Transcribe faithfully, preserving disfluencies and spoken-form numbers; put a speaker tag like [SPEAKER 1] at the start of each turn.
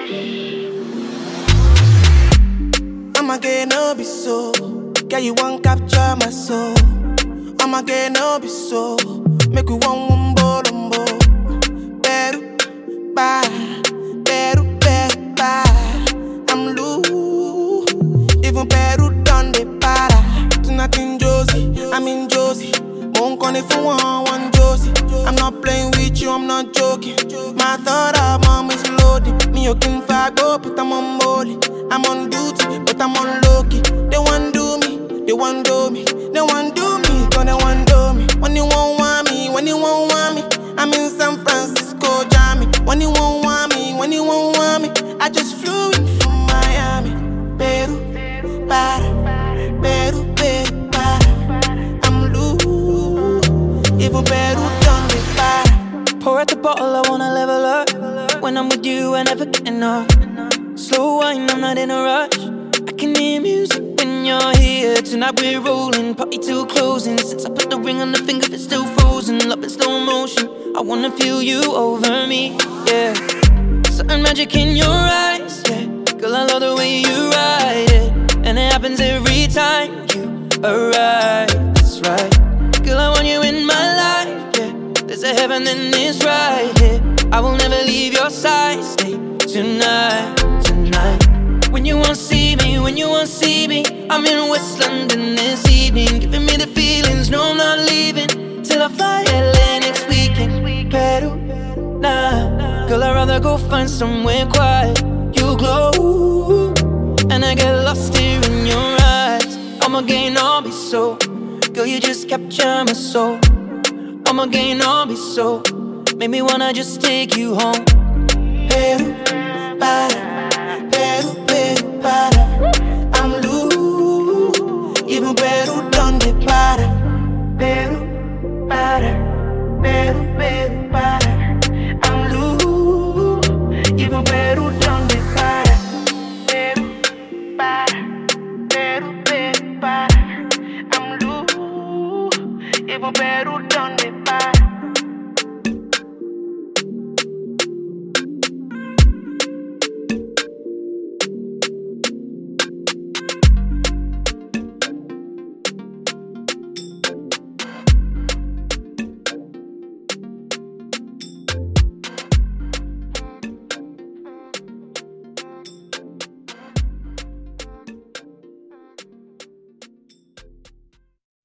[SPEAKER 1] I'ma get no be so. Girl, you won't capture my soul. I'ma get no be so. Make you one wumbo lumbo. Beru, bye. Beru, beru, bye. I'm loose. Even Peru done the para. Tonight in Josie, I'm in Josie. Won't call if you want one Josie. I'm not playing with you, I'm not joking. My thought of mom is loaded. Me, you can fago, but I'm on molly. I'm on duty, but I'm on low-key. They want do me, they want do me. They want do me, cause they want do me. When you won't want me, when you won't want me, I'm in San Francisco, Jammy. When you won't want me, when you won't want me, I just flew in from Miami. Peru, para, Peru, Peru, para. I'm loose, even Peru done me para.
[SPEAKER 2] Pour out the bottle, I wanna level up. When I'm with you, I never get enough. Slow wine, I'm not in a rush. I can hear music when you're here. Tonight we're rolling, party till closing. Since I put the ring on the finger, it's still frozen. Love in slow motion, I wanna feel you over me, yeah. Certain magic in your eyes, yeah. Girl, I love the way you ride it. And it happens every time you arrive, that's right. Girl, I want you in my life, yeah. There's a heaven and it's right here, yeah. I will never leave your side, stay tonight. When you won't see me, when you won't see me, I'm in West London this evening, giving me the feelings, no I'm not leaving till I fly L A next weekend. Peru, nah, girl I'd rather go find somewhere quiet. You glow, and I get lost here in your eyes. I'ma gain all be so, girl you just capture my soul. I'ma gain all be so, make me wanna just take you home.